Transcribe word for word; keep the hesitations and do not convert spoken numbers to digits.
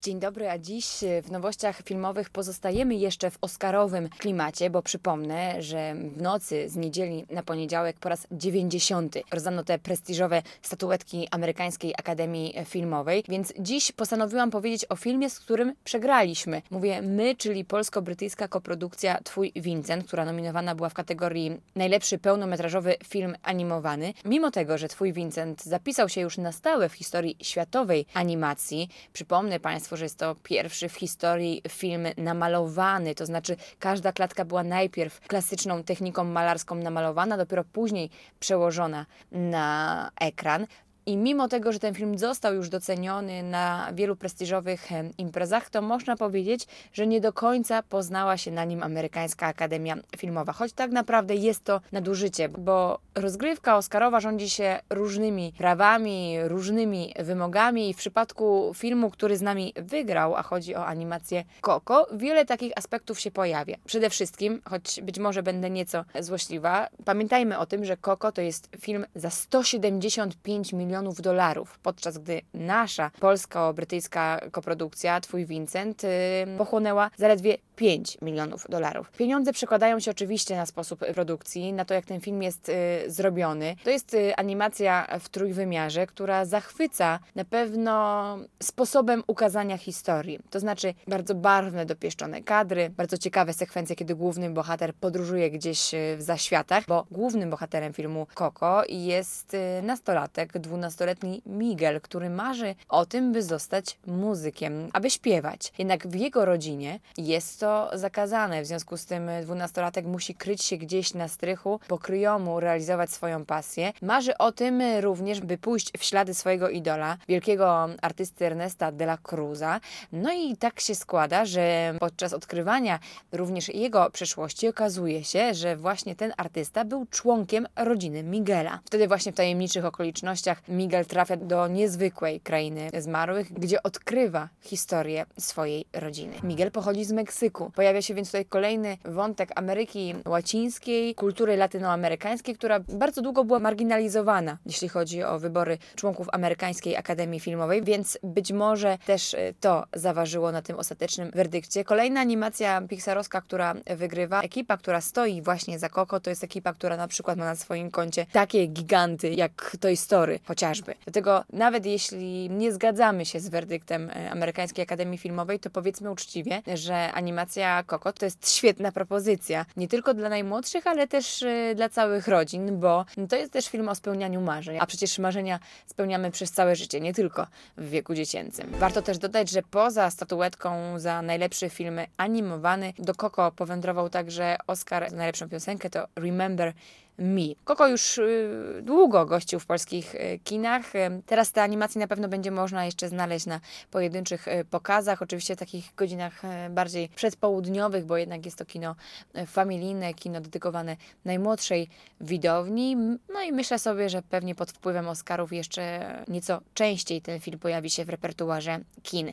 Dzień dobry, a dziś w nowościach filmowych pozostajemy jeszcze w oscarowym klimacie, bo przypomnę, że w nocy z niedzieli na poniedziałek po raz dziewięćdziesiąty rozdano te prestiżowe statuetki Amerykańskiej Akademii Filmowej, więc dziś postanowiłam powiedzieć o filmie, z którym przegraliśmy. Mówię my, czyli polsko-brytyjska koprodukcja Twój Vincent, która nominowana była w kategorii najlepszy pełnometrażowy film animowany. Mimo tego, że Twój Vincent zapisał się już na stałe w historii światowej animacji, przypomnę Państwu, że jest to pierwszy w historii film namalowany, to znaczy każda klatka była najpierw klasyczną techniką malarską namalowana, dopiero później przełożona na ekran. I mimo tego, że ten film został już doceniony na wielu prestiżowych imprezach, to można powiedzieć, że nie do końca poznała się na nim Amerykańska Akademia Filmowa. Choć tak naprawdę jest to nadużycie, bo rozgrywka oscarowa rządzi się różnymi prawami, różnymi wymogami i w przypadku filmu, który z nami wygrał, a chodzi o animację Coco, wiele takich aspektów się pojawia. Przede wszystkim, choć być może będę nieco złośliwa, pamiętajmy o tym, że Coco to jest film za sto siedemdziesiąt pięć milionów dolarów, podczas gdy nasza polsko-brytyjska koprodukcja Twój Vincent yy, pochłonęła zaledwie pięć milionów dolarów. Pieniądze przekładają się oczywiście na sposób produkcji, na to, jak ten film jest y, zrobiony. To jest y, animacja w trójwymiarze, która zachwyca na pewno sposobem ukazania historii. To znaczy bardzo barwne, dopieszczone kadry, bardzo ciekawe sekwencje, kiedy główny bohater podróżuje gdzieś y, w zaświatach, bo głównym bohaterem filmu Coco jest y, nastolatek, dwunastoletni Miguel, który marzy o tym, by zostać muzykiem, aby śpiewać. Jednak w jego rodzinie jest to zakazane, w związku z tym dwunastolatek musi kryć się gdzieś na strychu, po kryjomu realizować swoją pasję. Marzy o tym również, by pójść w ślady swojego idola, wielkiego artysty Ernesta de la Cruza. No i tak się składa, że podczas odkrywania również jego przeszłości okazuje się, że właśnie ten artysta był członkiem rodziny Miguela. Wtedy właśnie w tajemniczych okolicznościach Miguel trafia do niezwykłej krainy zmarłych, gdzie odkrywa historię swojej rodziny. Miguel pochodzi z Meksyku. Pojawia się więc tutaj kolejny wątek Ameryki Łacińskiej, kultury latynoamerykańskiej, która bardzo długo była marginalizowana, jeśli chodzi o wybory członków Amerykańskiej Akademii Filmowej, więc być może też to zaważyło na tym ostatecznym werdykcie. Kolejna animacja pixarowska, która wygrywa, ekipa, która stoi właśnie za Coco, to jest ekipa, która na przykład ma na swoim koncie takie giganty jak Toy Story chociażby. Dlatego nawet jeśli nie zgadzamy się z werdyktem Amerykańskiej Akademii Filmowej, to powiedzmy uczciwie, że animacja Coco to jest świetna propozycja. Nie tylko dla najmłodszych, ale też y, dla całych rodzin, bo to jest też film o spełnianiu marzeń. A przecież marzenia spełniamy przez całe życie, nie tylko w wieku dziecięcym. Warto też dodać, że poza statuetką za najlepszy film animowany do Coco powędrował także Oscar za najlepszą piosenkę, to Remember Me. Coco już y, długo gościł w polskich y, kinach. Y, teraz te animacje na pewno będzie można jeszcze znaleźć na pojedynczych y, pokazach. Oczywiście w takich godzinach y, bardziej przedpołudniowych, bo jednak jest to kino y, familijne, kino dedykowane najmłodszej widowni. No i myślę sobie, że pewnie pod wpływem Oscarów jeszcze nieco częściej ten film pojawi się w repertuarze kin.